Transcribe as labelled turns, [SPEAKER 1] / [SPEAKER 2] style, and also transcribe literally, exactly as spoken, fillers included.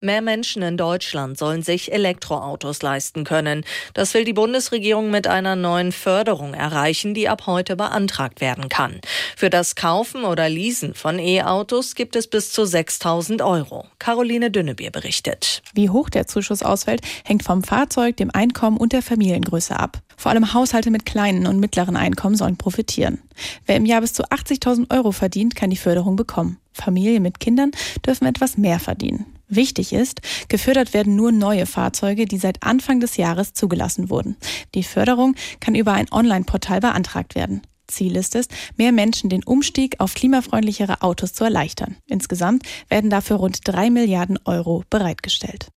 [SPEAKER 1] Mehr Menschen in Deutschland sollen sich Elektroautos leisten können. Das will die Bundesregierung mit einer neuen Förderung erreichen, die ab heute beantragt werden kann. Für das Kaufen oder Leasen von E-Autos gibt es bis zu sechstausend Euro. Caroline Dünnebier berichtet.
[SPEAKER 2] Wie hoch der Zuschuss ausfällt, hängt vom Fahrzeug, dem Einkommen und der Familiengröße ab. Vor allem Haushalte mit kleinen und mittleren Einkommen sollen profitieren. Wer im Jahr bis zu achtzigtausend Euro verdient, kann die Förderung bekommen. Familien mit Kindern dürfen etwas mehr verdienen. Wichtig ist, gefördert werden nur neue Fahrzeuge, die seit Anfang des Jahres zugelassen wurden. Die Förderung kann über ein Online-Portal beantragt werden. Ziel ist es, mehr Menschen den Umstieg auf klimafreundlichere Autos zu erleichtern. Insgesamt werden dafür rund drei Milliarden Euro bereitgestellt.